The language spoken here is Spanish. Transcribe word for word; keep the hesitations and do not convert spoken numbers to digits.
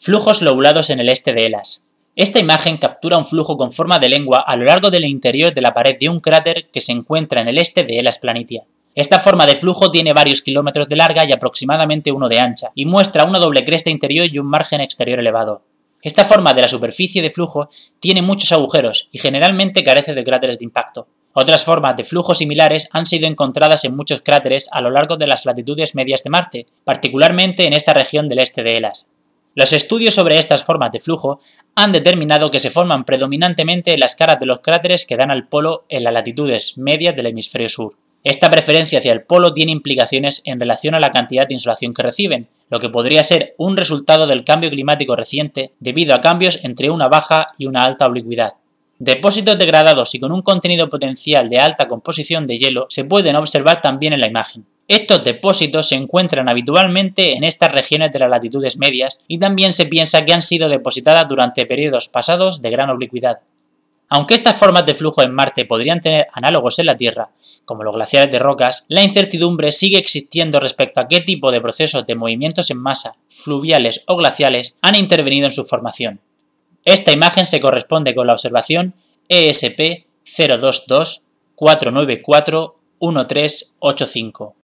Flujos lobulados en el este de Hellas. Esta imagen captura un flujo con forma de lengua a lo largo del interior de la pared de un cráter que se encuentra en el este de Hellas Planitia. Esta forma de flujo tiene varios kilómetros de larga y aproximadamente uno de ancha, y muestra una doble cresta interior y un margen exterior elevado. Esta forma de la superficie de flujo tiene muchos agujeros y generalmente carece de cráteres de impacto. Otras formas de flujo similares han sido encontradas en muchos cráteres a lo largo de las latitudes medias de Marte, particularmente en esta región del este de Hellas. Los estudios sobre estas formas de flujo han determinado que se forman predominantemente en las caras de los cráteres que dan al polo en las latitudes medias del hemisferio sur. Esta preferencia hacia el polo tiene implicaciones en relación a la cantidad de insolación que reciben, lo que podría ser un resultado del cambio climático reciente debido a cambios entre una baja y una alta oblicuidad. Depósitos degradados y con un contenido potencial de alta composición de hielo se pueden observar también en la imagen. Estos depósitos se encuentran habitualmente en estas regiones de las latitudes medias y también se piensa que han sido depositadas durante periodos pasados de gran oblicuidad. Aunque estas formas de flujo en Marte podrían tener análogos en la Tierra, como los glaciares de rocas, la incertidumbre sigue existiendo respecto a qué tipo de procesos de movimientos en masa, fluviales o glaciales, han intervenido en su formación. Esta imagen se corresponde con la observación E S P cero dos dos cuatro nueve cuatro uno tres ocho cinco.